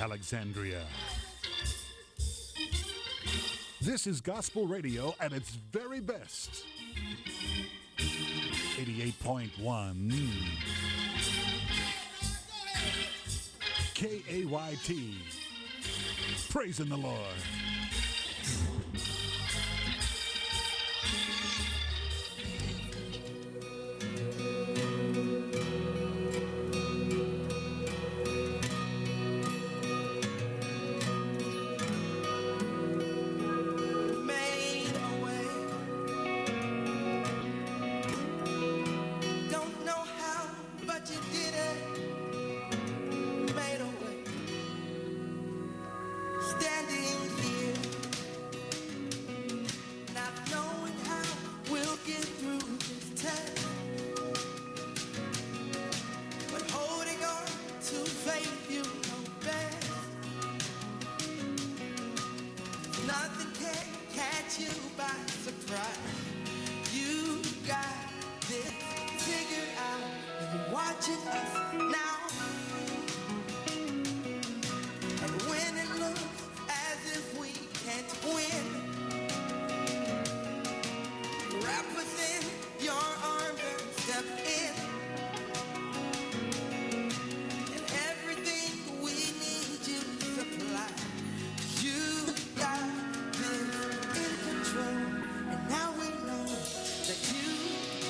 Alexandria. This is gospel radio at its very best. 88.1 KAYT. Praising the Lord. That you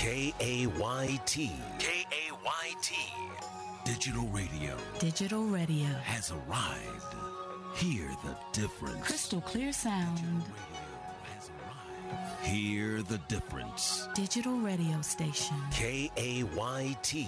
K-A-Y-T. K-A-Y-T. Digital radio. Digital radio has arrived. Hear the difference. Crystal clear sound. Hear the difference. Digital radio station. K-A-Y-T.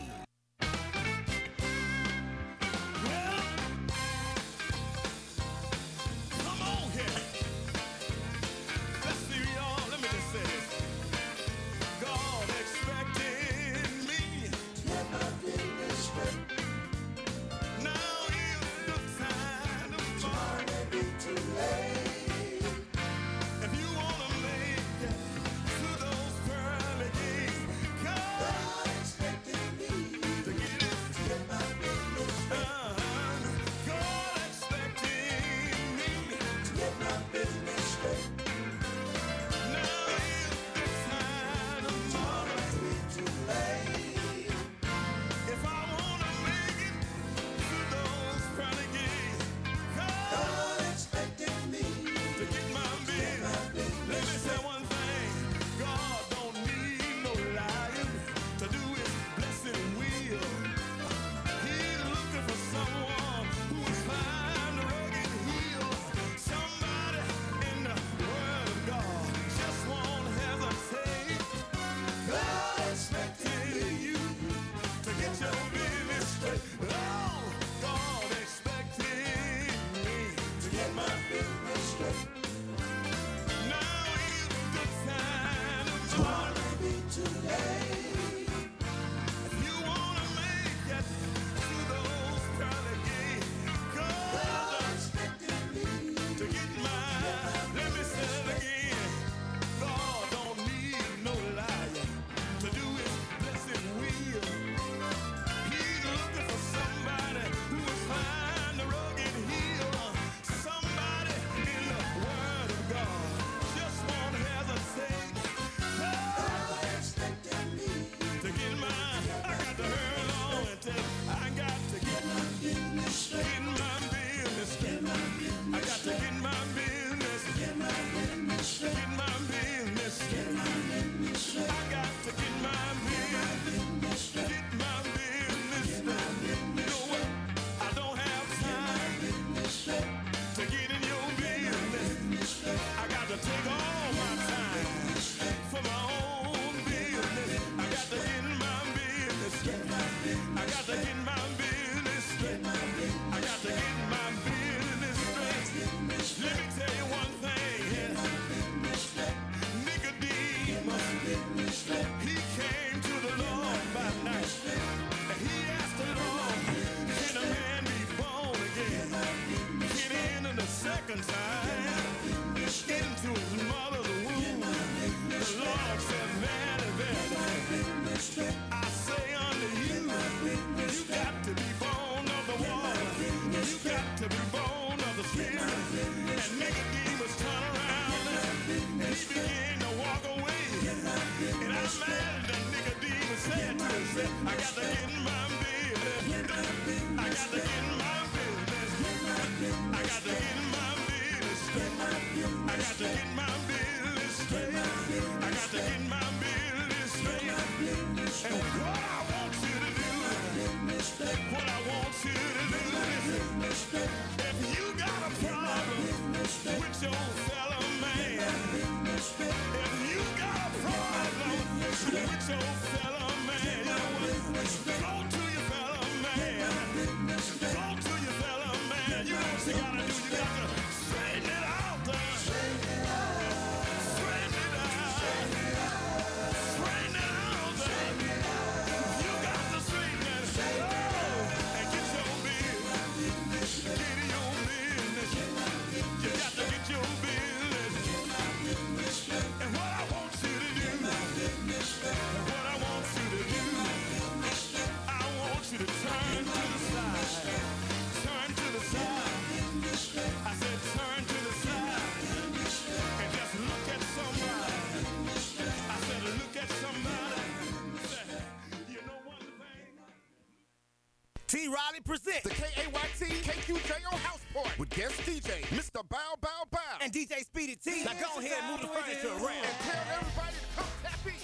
T. Riley presents the KAYT KQJO House Party with guest DJ Mr. Bow Bow Bow and DJ Speedy T. Now go ahead and move the furniture around and tell everybody to come tap in. Gina,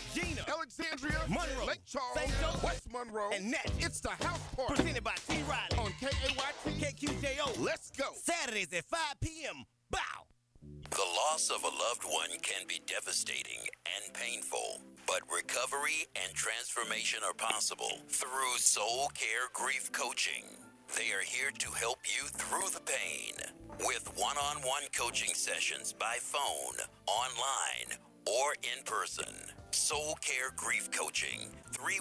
Alexandria, Monroe, Lake Charles, St. Joseph, West Monroe, and Natchez. It's the house party Presented by T. Riley on KAYT. KQJO. Let's go. Saturdays at 5 p.m. Bow. The loss of a loved one can be devastating and painful, but recovery and transformation are possible through Soul Care Grief Coaching. They are here to help you through the pain with one-on-one coaching sessions by phone, online, or in person. Soul Care Grief Coaching,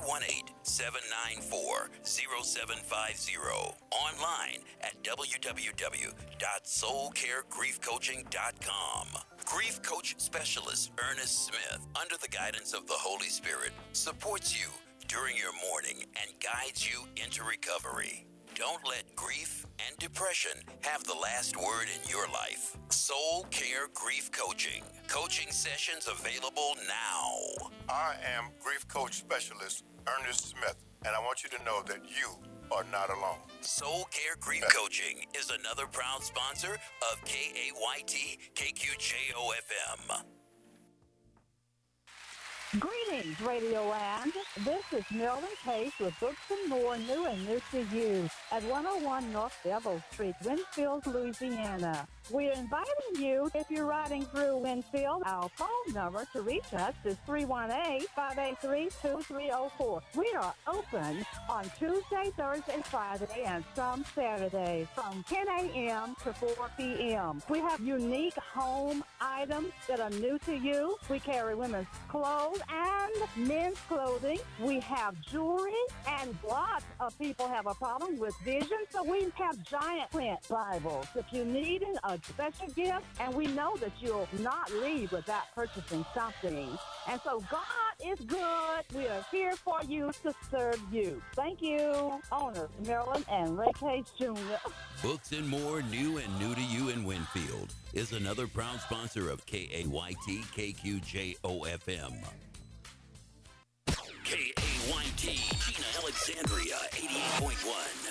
318-794-0750. Online at www.soulcaregriefcoaching.com. Grief Coach Specialist Ernest Smith, under the guidance of the Holy Spirit, supports you during your mourning and guides you into recovery. Don't let grief and depression have the last word in your life. Soul Care Grief Coaching. Coaching sessions available now. I am Grief Coach Specialist Ernest Smith, and I want you to know that you are not alone. Soul Care Grief Coaching is another proud sponsor of KAYT KQJO FM. Greetings, Radio Land. This is Marilyn Case with Books and More, new and new to you, at 101 North Devil Street, Winfield, Louisiana. We're inviting you, if you're riding through Winfield, our phone number to reach us is 318-583-2304. We are open on Tuesday, Thursday, Friday, and some Saturdays from 10 a.m. to 4 p.m. We have unique home items that are new to you. We carry women's clothes and men's clothing. We have jewelry, and lots of people have a problem with vision, so we have giant print Bibles. If you need a special gift, and we know that you'll not leave without purchasing something. And so God is good. We are here for you to serve you. Thank you. Owners, Marilyn and Ray Case Jr. Books and More, new and new to you in Winfield, is another proud sponsor of KAYT KQJO FM. KAYT, Gina Alexandria, 88.1.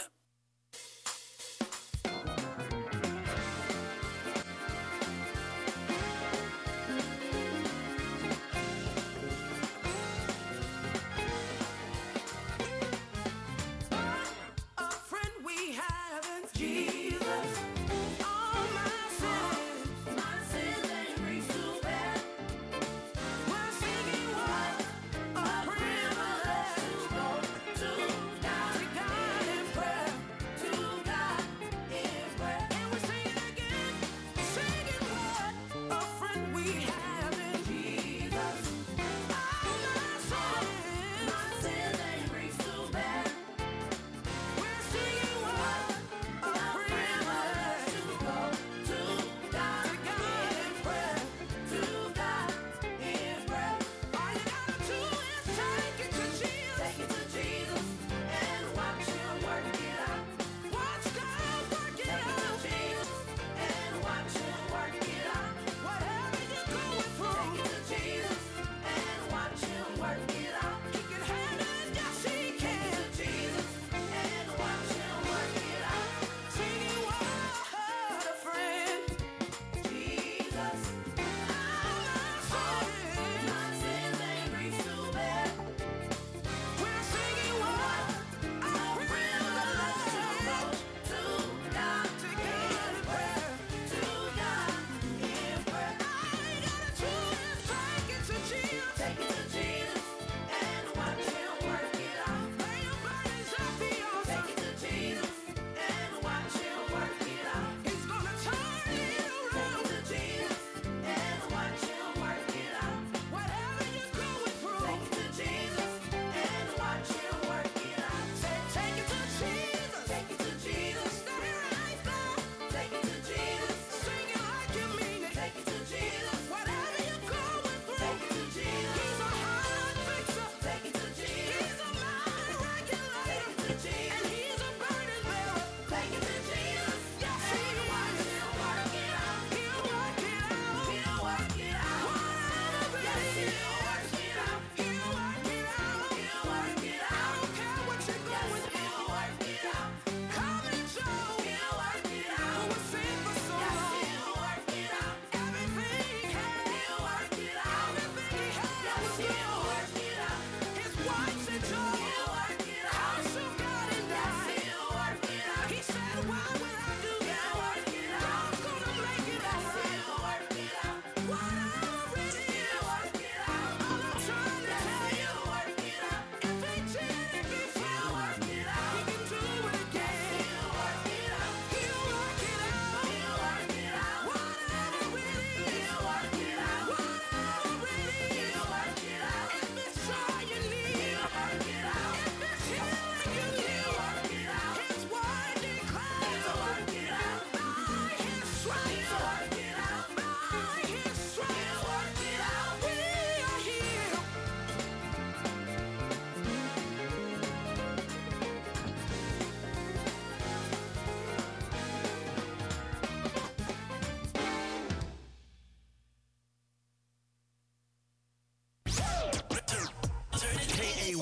Prayer.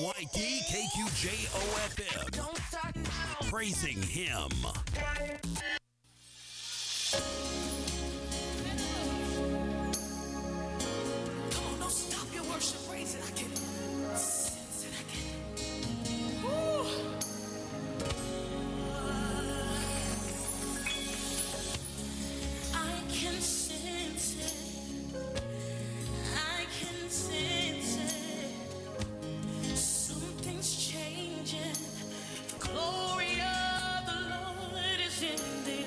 KNYT KQJOFM. Don't start now. Praising Him. Come on, don't stop your worship. Praise it. I can sense it. Woo. I can sense it. I can sense it. Something's changing. The glory of the Lord is in the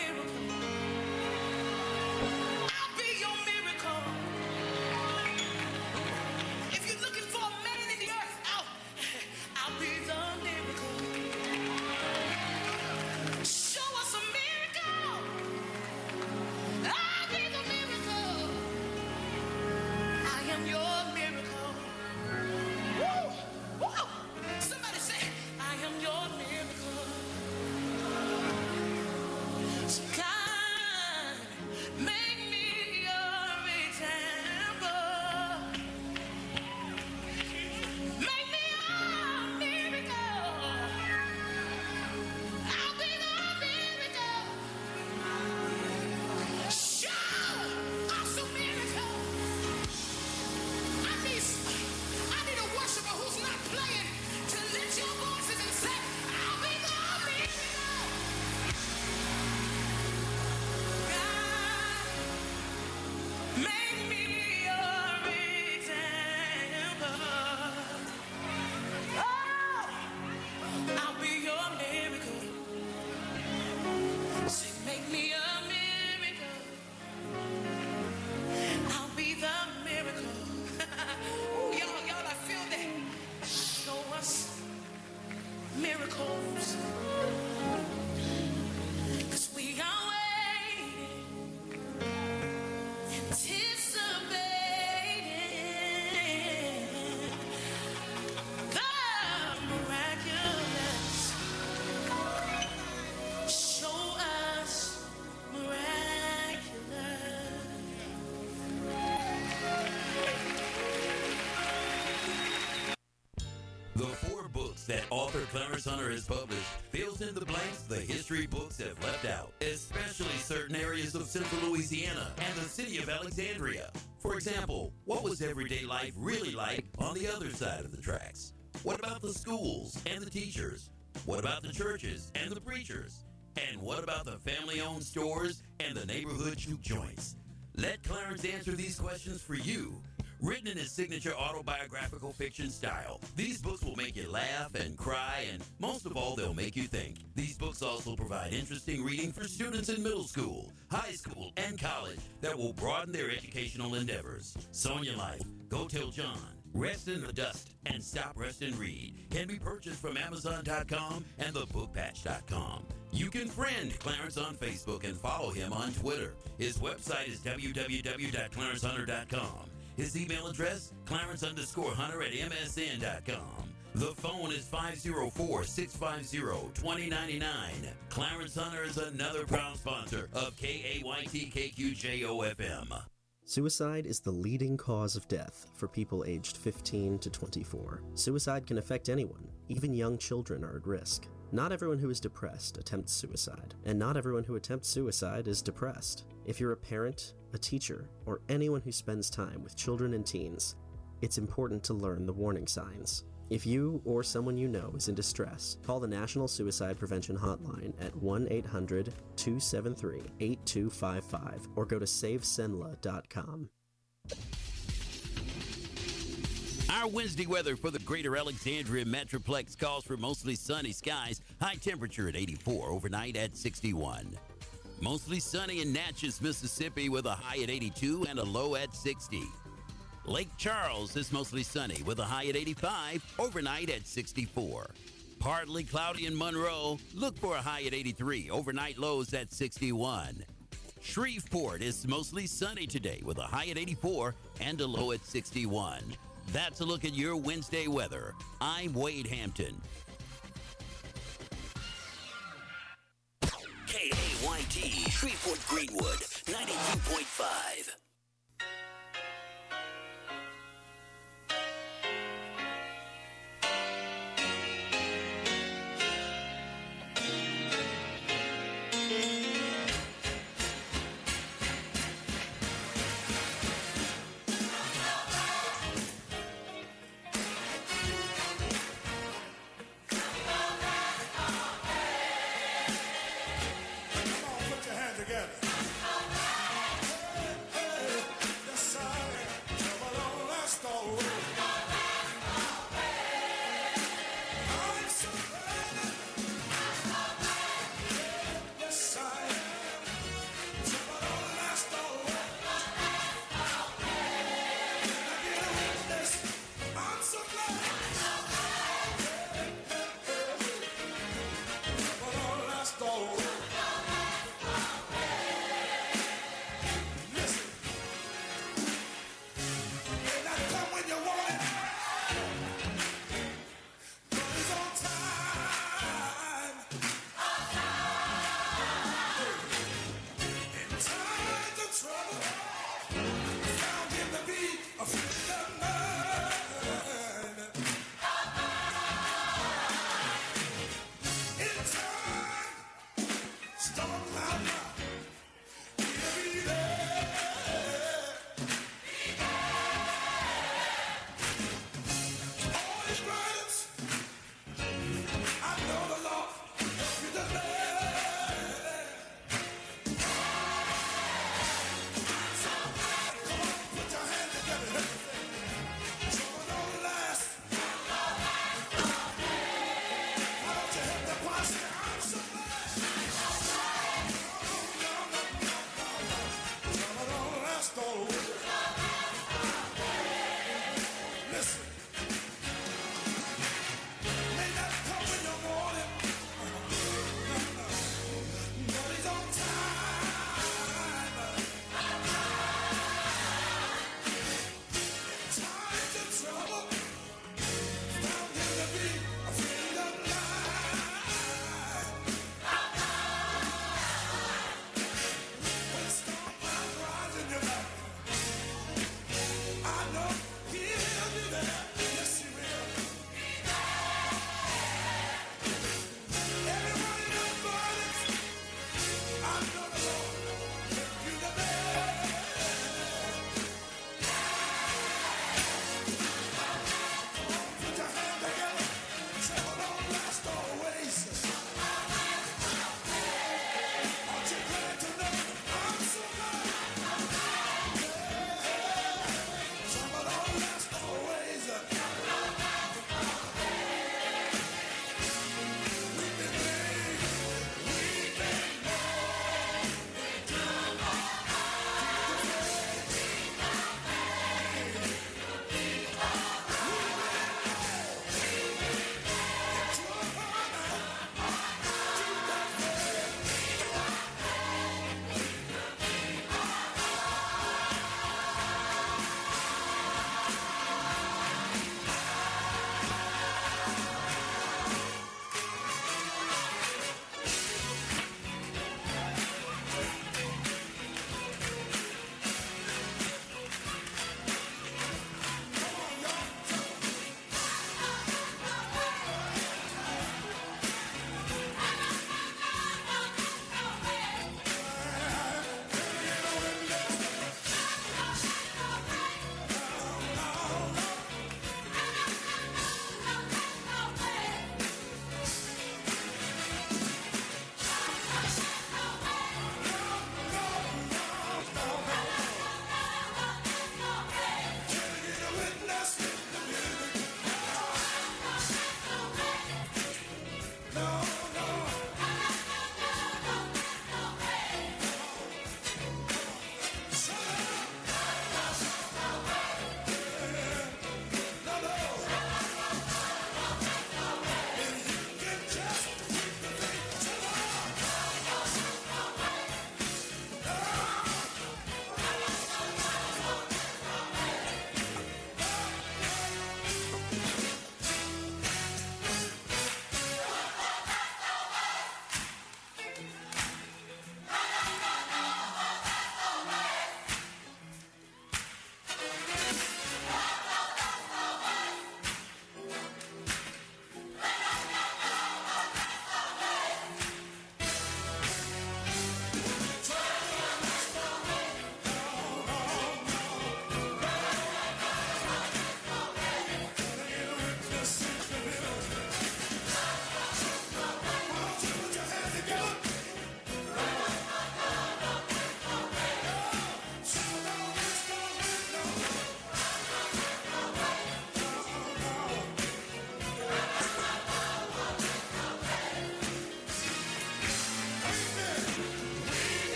miracle. I'll be your miracle. If you're looking for a man in the earth, I'll be the miracle. Show us a miracle. I'll be the miracle. I am your miracle. Woo! Woo! Somebody say, I am your miracle. So God, make me your example. Make me your miracle. I'll be the miracle. Show us a miracle. I need a worshiper who's not playing to lift your voices and say, I'll be the miracle. God, make me your example. Oh, I'll be your miracle. Say, make me a miracle. I'll be the miracle. Ooh, y'all, I feel that. Show us miracles. 'Cause we are waiting, anticipating the miraculous. Show us miraculous. The 4 books that author Clarence Hunter has published fills in the blanks the history books have left out, especially certain areas of central Louisiana and the city of Alexandria. For example, what was everyday life really like on the other side of the tracks? What about the schools and the teachers? What about the churches and the preachers? And what about the family-owned stores and the neighborhood juke joints? Let Clarence answer these questions for you. Written in his signature autobiographical fiction style, these books will make you laugh and cry, and most of all, they'll make you think. These books also provide interesting reading for students in middle school, high school, and college that will broaden their educational endeavors. Sonia Life, Go Tell John, Rest in the Dust, and Stop, Rest, and Read can be purchased from Amazon.com and thebookpatch.com. You can friend Clarence on Facebook and follow him on Twitter. His website is www.clarencehunter.com. His email address, clarence_hunter@msn.com. The phone is 504-650-2099. Clarence Hunter is another proud sponsor of KAYT-KQJO-FM. Suicide is the leading cause of death for people aged 15 to 24. Suicide can affect anyone. Even young children are at risk. Not everyone who is depressed attempts suicide, and not everyone who attempts suicide is depressed. If you're a parent, a teacher, or anyone who spends time with children and teens, it's important to learn the warning signs. If you or someone you know is in distress, call the National Suicide Prevention Hotline at 1-800-273-8255 or go to SaveSenla.com. Our Wednesday weather for the greater Alexandria Metroplex calls for mostly sunny skies, high temperature at 84, overnight at 61. Mostly sunny in Natchez, Mississippi with a high at 82 and a low at 60. Lake Charles is mostly sunny with a high at 85, overnight at 64. Partly cloudy in Monroe, look for a high at 83, overnight lows at 61. Shreveport is mostly sunny today with a high at 84 and a low at 61. That's a look at your Wednesday weather. I'm Wade Hampton. KAYT, Shreveport Greenwood, 92.5.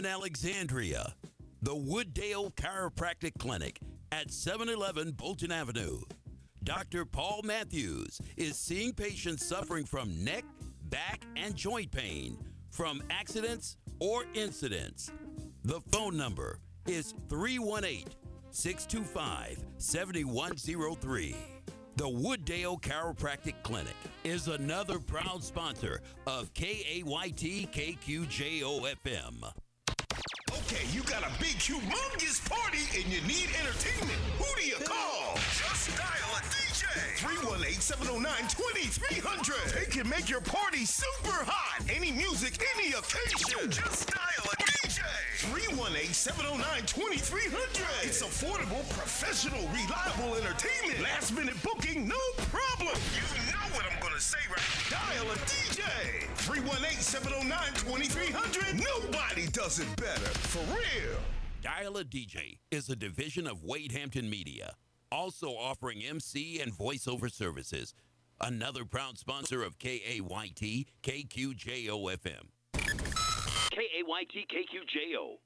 in Alexandria, the Wooddale Chiropractic Clinic at 711 Bolton Avenue. Dr. Paul Matthews is seeing patients suffering from neck, back, and joint pain from accidents or incidents. The phone number is 318-625-7103. The Wooddale Chiropractic Clinic is another proud sponsor of KAYT KQJO FM. Okay, you got a big, humongous party and you need entertainment. Who do you call? Just dial a DJ. 318-709-2300. They can make your party super hot. Any music, any occasion. Just dial a DJ. 318-709-2300. It's affordable, professional, reliable entertainment. Last minute booking, no problem. You know what I'm going to say, right? Dial a DJ. 318-709-2300. Nobody does it better. For real. Dial a DJ is a division of Wade Hampton Media, also offering MC and voiceover services. Another proud sponsor of KAYT KQJO FM. KAYT KQJO.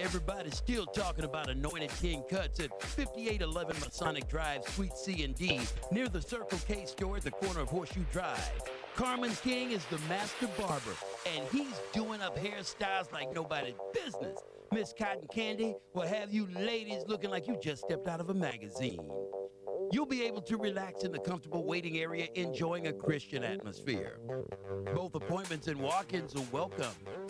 Everybody's still talking about Anointed King Cuts at 5811 Masonic Drive, Suite C and D, near the Circle K store at the corner of Horseshoe Drive. Carmen King is the master barber, and he's doing up hairstyles like nobody's business. Miss Cotton Candy will have you ladies looking like you just stepped out of a magazine. You'll be able to relax in the comfortable waiting area, enjoying a Christian atmosphere. Both appointments and walk-ins are welcome.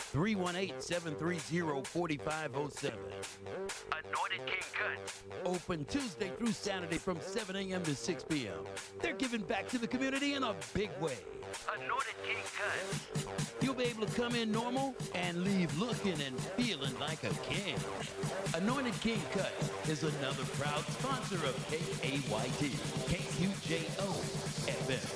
318-730-4507. Anointed King Cuts. Open Tuesday through Saturday from 7 a.m. to 6 p.m. They're giving back to the community in a big way. Anointed King Cuts. You'll be able to come in normal and leave looking and feeling like a king. Anointed King Cuts is another proud sponsor of KAYT, KQJO FM.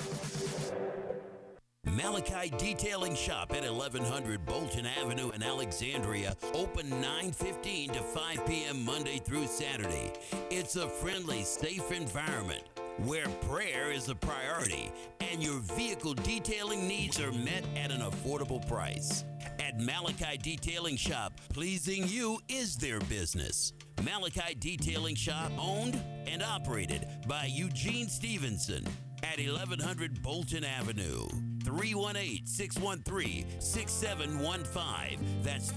Malachi Detailing Shop at 1100 Bolton Avenue in Alexandria, open 9:15 to 5 p.m. Monday through Saturday. It's a friendly, safe environment where prayer is a priority and your vehicle detailing needs are met at an affordable price. At Malachi Detailing Shop, pleasing you is their business. Malachi Detailing Shop, owned and operated by Eugene Stevenson at 1100 Bolton Avenue. 318-613-6715. That's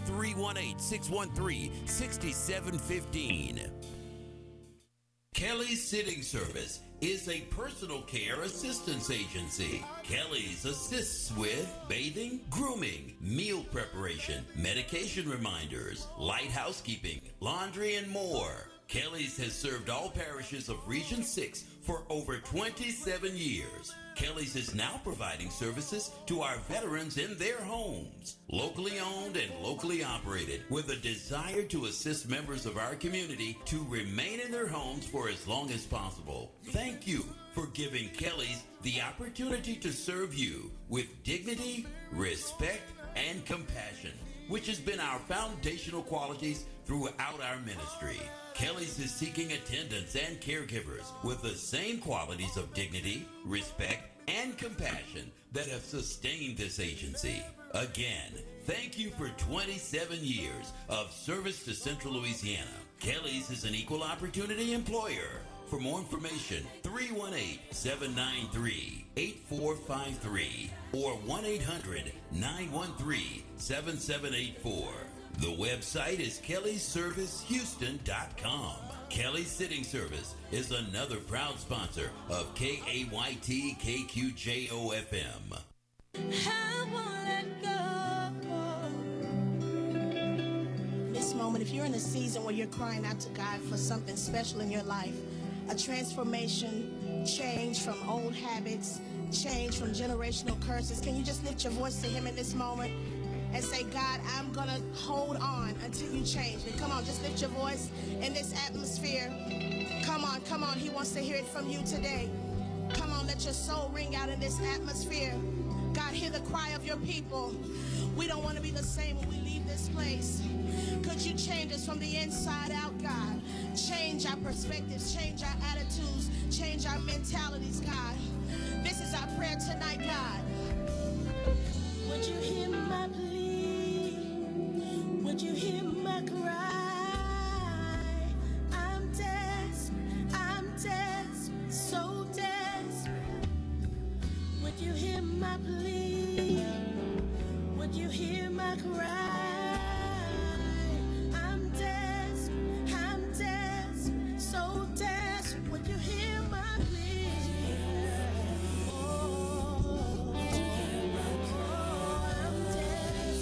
318-613-6715. Kelly's Sitting Service is a personal care assistance agency. Kelly's assists with bathing, grooming, meal preparation, medication reminders, light housekeeping, laundry, and more. Kelly's has served all parishes of Region 6 for over 27 years. Kelly's is now providing services to our veterans in their homes. Locally owned and locally operated, with a desire to assist members of our community to remain in their homes for as long as possible. Thank you for giving Kelly's the opportunity to serve you with dignity, respect, and compassion, which has been our foundational qualities throughout our ministry. Kelly's is seeking attendants and caregivers with the same qualities of dignity, respect, and compassion that have sustained this agency. Again, thank you for 27 years of service to Central Louisiana. Kelly's is an equal opportunity employer. For more information, 318-793-8453 or 1-800-913-7784. The website is kellysservicehouston.com. Kelly's Sitting Service is another proud sponsor of KAYT KQJO FM. I won't let go. This moment, if you're in a season where you're crying out to God for something special in your life, a transformation, change from old habits, change from generational curses, can you just lift your voice to Him in this moment and say, God, I'm going to hold on until you change me. Come on, just lift your voice in this atmosphere. Come on, come on. He wants to hear it from you today. Come on, let your soul ring out in this atmosphere. God, hear the cry of your people. We don't want to be the same when we leave this place. Could you change us from the inside out, God? Change our perspectives, change our attitudes, change our mentalities, God. This is our prayer tonight, God. Would you hear my plea? Would you hear my cry? I'm desperate, so desperate. Would you hear my plea? Would you hear my cry? I'm desperate, so desperate. Would you hear my plea? Oh, I'm desperate.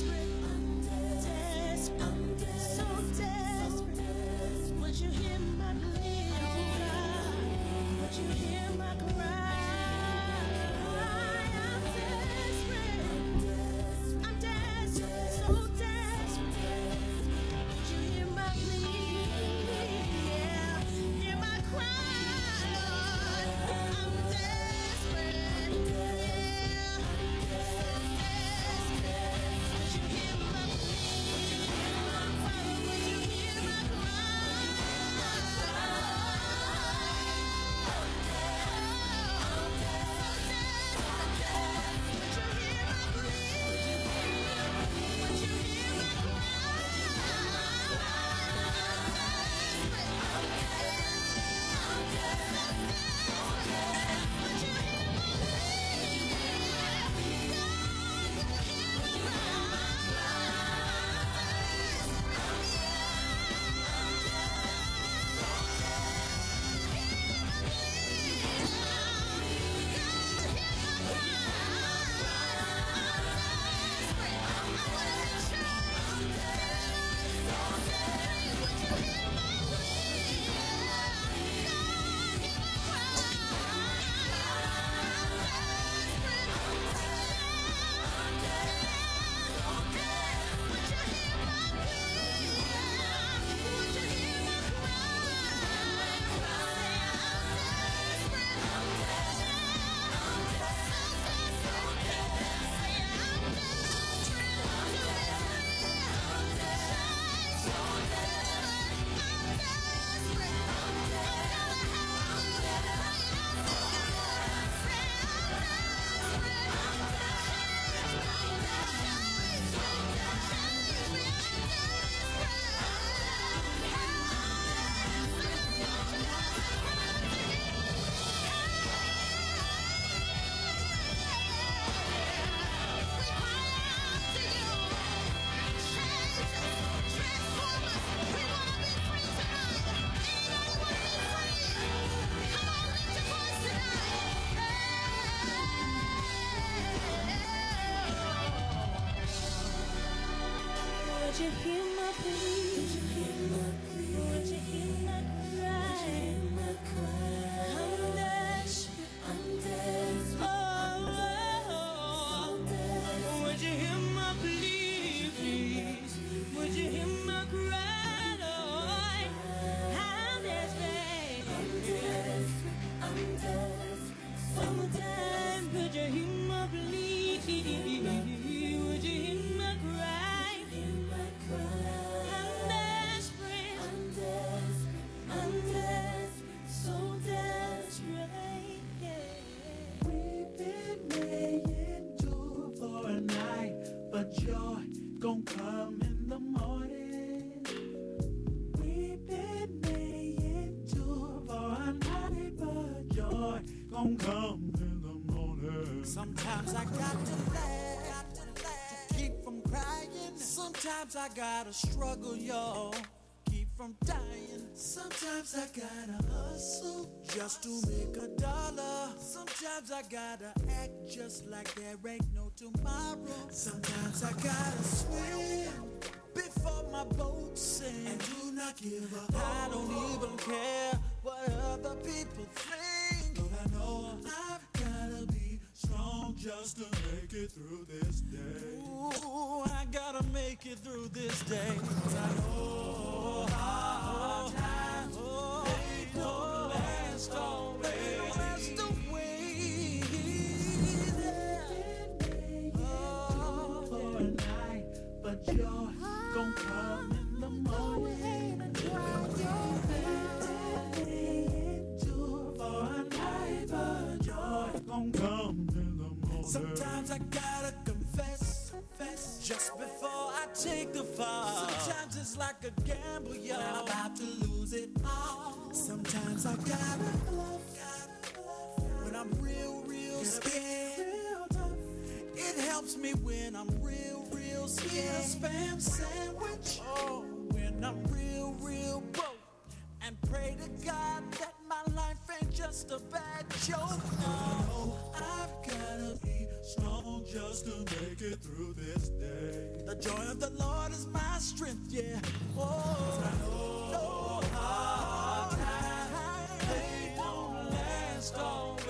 you hear my plea? Would you hear my plea? Would you hear my cry? Would you hear my cry? I'm desperate. I'm desperate. Oh, would you hear my plea, please? Would you hear my cry, Lord? I'm desperate. I'm desperate. I'm desperate. Sometime, could you hear my plea? Would you hear my cry? I'm desperate. I'm desperate. I'm desperate. So desperate. Yeah. We've been laying to for a night, but joy gon' come in the morning. We've been laying to for a night, but joy gon' come in the morning. Sometimes I got to laugh to keep from crying. Sometimes I gotta struggle, y'all, keep from dying. Sometimes I gotta hustle just to make a dollar. Sometimes I gotta act just like there ain't no tomorrow. Sometimes I gotta swim before my boat sinks and do not give up. I don't even care what other people think, but I know I've gotta be strong just to make it through this day. Ooh, I gotta make it through this day. 'Cause I know hard times, they don't last always. They don't last always. Oh, for a night, but joy gon' come in the morning. For a night, but joy gon' come in the morning. Sometimes I gotta confess just before I take the fall. Sometimes it's like a gamble, yo, when I'm about to lose it all. Sometimes I gotta bluff when I'm real scared. It helps me when I'm real scared. Spam sandwich. Oh, when I'm real broke. And pray to God that my life ain't just a bad joke. No, I've gotta be strong just to make it through this day. The joy of the Lord is my strength, yeah. Oh, no hard times, they don't last always.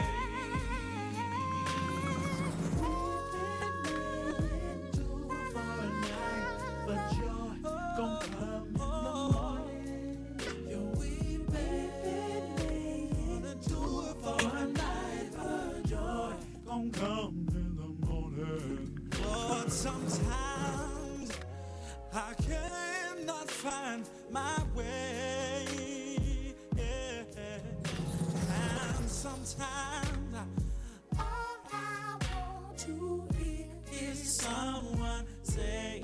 For a night, but joy gon' come in the morning. We've been laying to it for a night, but joy gon' come in the morning. But sometimes I cannot find my way. Yeah. And sometimes all I want to hear is someone say,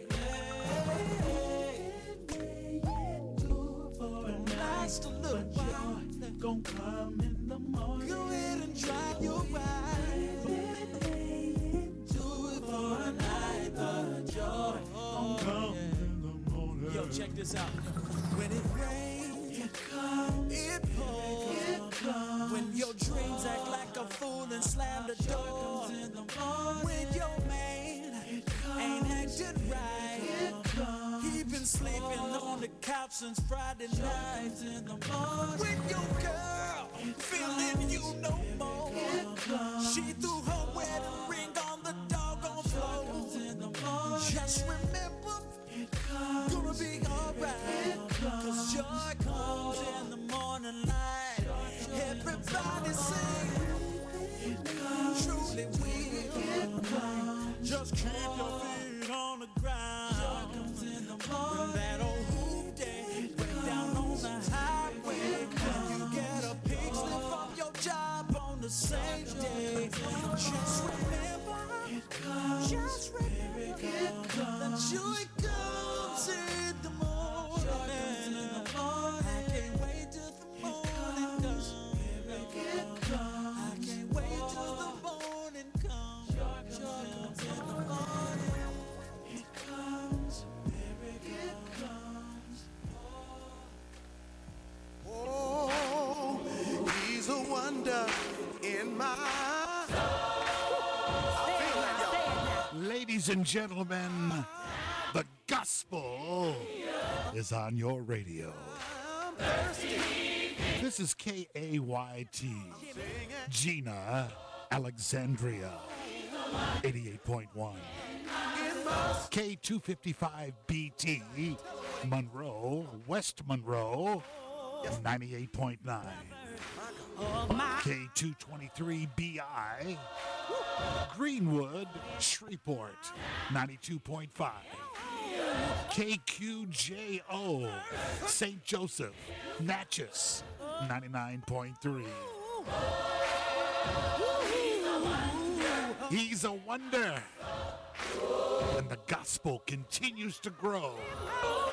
For a night, just a little but joy gon' come in the morning. Go ahead and drive your ride. Do it for a night, but joy gon' come in the morning. Yo, check this out. When it rains, it pours. When your dreams act like a fool and slam the door. When your man ain't acting right. He been sleeping on the couch since Friday night. When your girl feeling you no more. She threw her wedding ring on the doggone floor. Just remember, gonna be alright. 'Cause joy comes in the morning light. Everybody sing, truly will. Just keep your feet on the ground. When that old hoop day went down on the highway, you get a pig slip from your job on the same day. Just remember that joy comes in the morning. I can't wait till the morning comes. I can't wait till the morning comes. Joy comes in the morning. It comes, baby, it comes. Oh, he's a wonder in my Ladies and gentlemen, the gospel gospel is on your radio. This is KAYT, Gina, Alexandria, 88.1. K255BT, Monroe, West Monroe, 98.9. K223BI, Greenwood, Shreveport, 92.5. KQJO, St. Joseph, Natchez, 99.3. He's a wonder. And the gospel continues to grow.